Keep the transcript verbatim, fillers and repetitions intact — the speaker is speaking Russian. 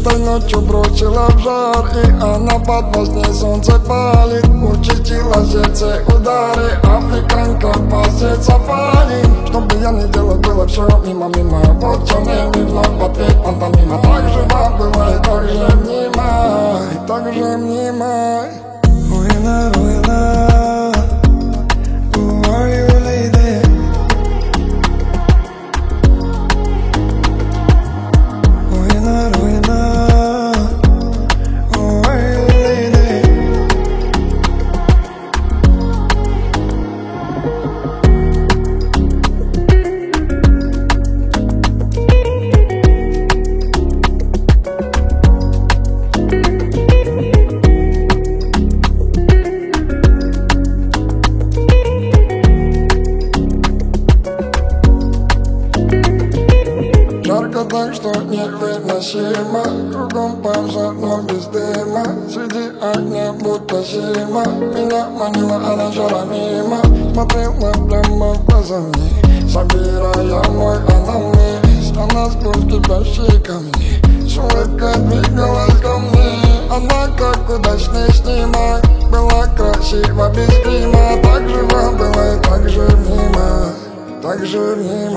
Этой ночью бросила в жар, и она под воздней солнце палит. Участила сердце удары, африканка пасет сафари. Что бы я ни делал, было все мимо-мимо. Вот все мне вновь в ответ пантомима. Так жива была и так же мнима, и так же мнима. Руина, руина, who are you, lady? Руина, руина, who are you, lady? Жарко так, что невыносимо. Кругом пожар, но без дыма. Среди огня будто зима. Меня манила она жара мимо. Смотрела прямо в глаза мне, собирая мой анамнез. Она сквозь кипящие камни с улыбкой двигалась ко мне. Она как удачный снимок, была красива без грима. Так жива была и так же мимо, так же мимо.